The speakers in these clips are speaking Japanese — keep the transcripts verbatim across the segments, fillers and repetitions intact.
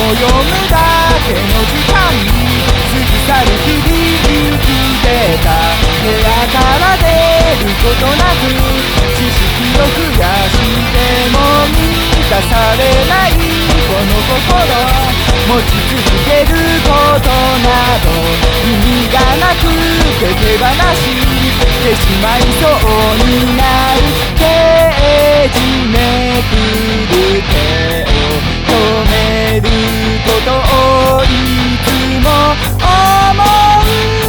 読むだけの時間に過ぎ去る日々生きてた部屋から出ることなく知識を増やしても満たされないこの心持ち続けることなど意味がなくて手放してしまいそうになるページめくる手を止めることをいつも思う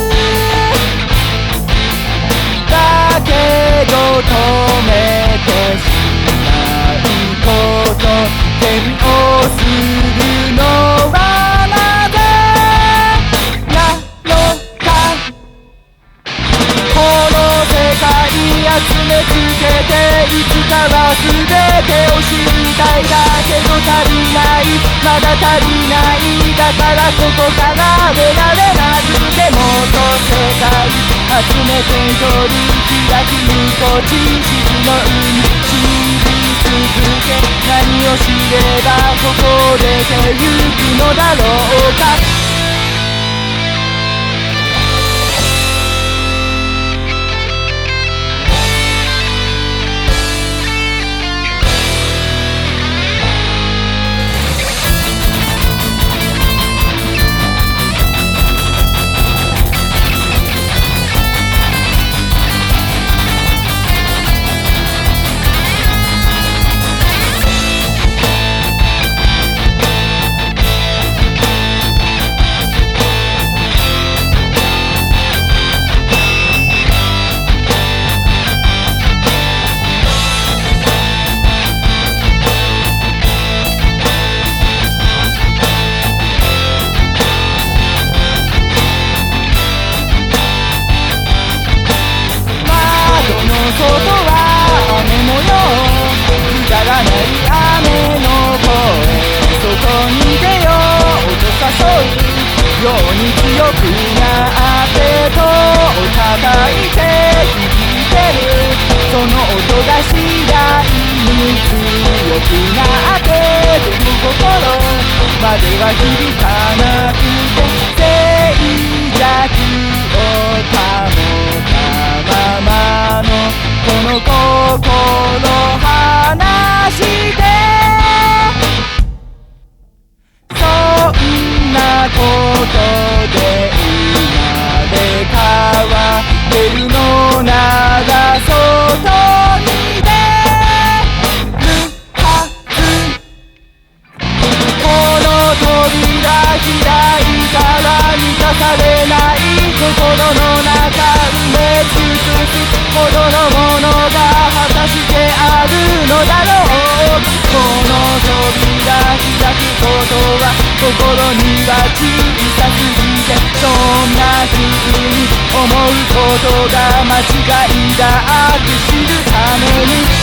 だけど止めてしまうこと点をするのはなぜなのかこの世界集めつけていつかは全てを知りたいだけど足りないまだ足りないだからここから出られないでもっと世界集めて取り開き向こう知識の海知り続け何を知ればここで出ゆくのだろうか外は雨模様くだらない雨の声外に出ようと誘うように強くなって戸を叩いて響いてるその音が次第に強くなってでも心までは響かなくて静寂を保ったままのこの心離してそんなことで生まれ変わってるのなら外に出るはずこの扉開いたら満たされない心の中埋め尽くすほどのものが果たしてあるのだろうこの扉開くことは心には小さすぎてそんな風に思うことが間違いだって知るために